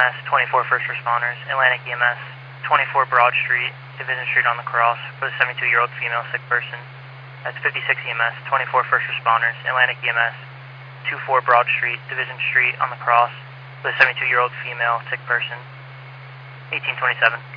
EMS, 24 first responders, Atlantic EMS, 24 Broad Street, Division Street on the cross, for the 72-year-old female sick person. That's 56 EMS, 24 first responders, Atlantic EMS, 24 Broad Street, Division Street on the cross, for the 72-year-old female sick person. 1827.